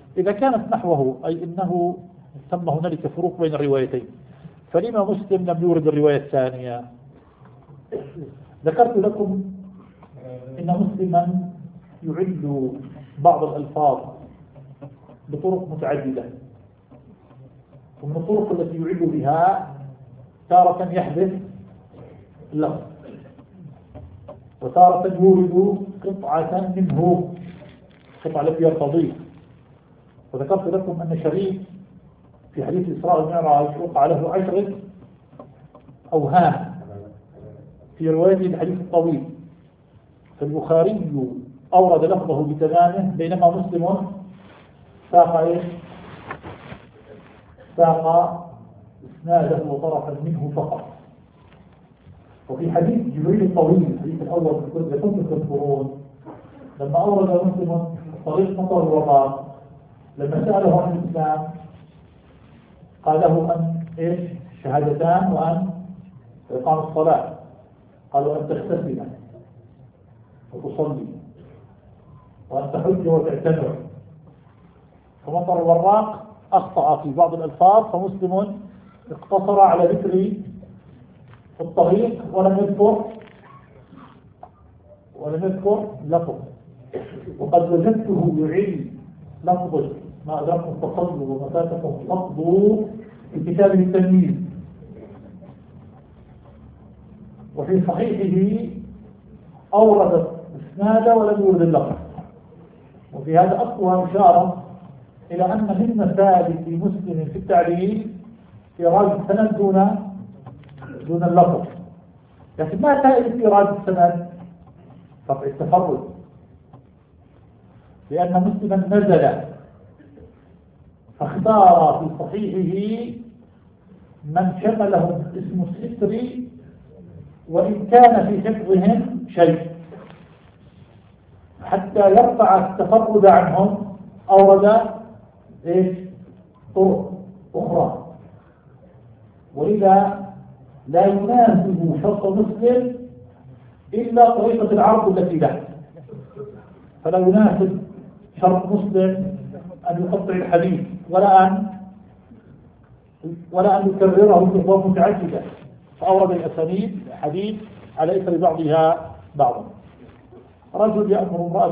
إذا كانت نحوه أي أنه ثم هنالك فروق بين الروايتين، فلما مسلم لم يورد الرواية الثانية؟ ذكرت لكم إن مسلما يعل بعض الألفاظ بطرق متعددة، ومن الطرق التي يعل بها تارة يحدث اللفظ، وتارة يورد قطعة منه، قطعة التي يرتضيه. وذكرت لكم أن شريك في حديث الإسراء والمعراج وقع له 10 أوهام في روايته الحديث الطويل، فالبخاري أورد لفظه بتمامه، بينما مسلم ساق إسناده وطرفا منه فقط. وفي حديث جبريل الطويل الحديث الأول كنت تذكرون لما أورد مسلم طريق مطر الوراق، لما سأله عن الإسلام قال له أن شهادتان وأن إقام الصلاة، قالوا أن تغتسل وتصلي وأن تحج وتعتمر. فمطر الوراق أخطأ في بعض الألفاظ، فمسلم اقتصر على ذكر الطريق ولم يذكر لفظ. وقد وجدته يعيد لفظ ما أدركم التصدر وما فاتكم فقدوا في كتابه التمييز. وفي صحيحه أورد إسنادا ولم يورد اللفظ. وفي هذا أقوى إشارة إلى أن من مسالك مسلم في التعليل إيراد السند دون اللفظ. لكن ما فائدة إيراد السند؟ قطع التفرد، لأن مسلما نزل فاختار في صحيحه من شملهم اسم الستر وإن كان في حفظهم شيء، حتى يرفع التفرد عنهم أورد طرق أخرى. ولذا لا يناسب شرط مسلم إلا طريقة العرض التي له، فلا يناسب شرط مسلم أن يقطع الحديث ولا أن يكرره بأبواب متعددة، فأورد الأسانيد حديث على إثر بعضها بعضا. رجل يأمر امرأة